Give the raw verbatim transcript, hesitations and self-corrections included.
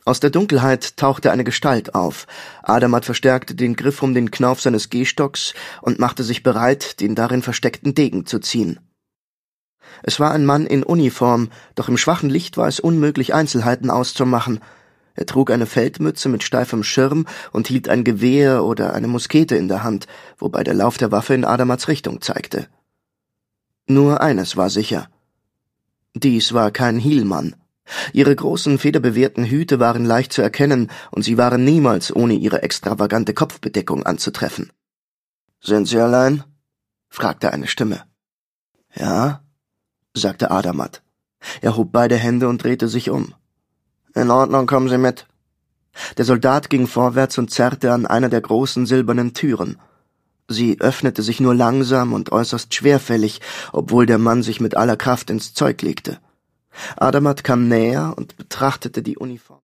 Aus der Dunkelheit tauchte eine Gestalt auf. Adamat verstärkte den Griff um den Knauf seines Gehstocks und machte sich bereit, den darin versteckten Degen zu ziehen. Es war ein Mann in Uniform, doch im schwachen Licht war es unmöglich, Einzelheiten auszumachen. Er trug eine Feldmütze mit steifem Schirm und hielt ein Gewehr oder eine Muskete in der Hand, wobei der Lauf der Waffe in Adamats Richtung zeigte. Nur eines war sicher. Dies war kein Hielmann. Ihre großen, federbewehrten Hüte waren leicht zu erkennen, und sie waren niemals ohne ihre extravagante Kopfbedeckung anzutreffen. »Sind Sie allein?« fragte eine Stimme. »Ja«, sagte Adamat. Er hob beide Hände und drehte sich um. »In Ordnung, kommen Sie mit.« Der Soldat ging vorwärts und zerrte an einer der großen silbernen Türen. Sie öffnete sich nur langsam und äußerst schwerfällig, obwohl der Mann sich mit aller Kraft ins Zeug legte. Adamat kam näher und betrachtete die Uniform.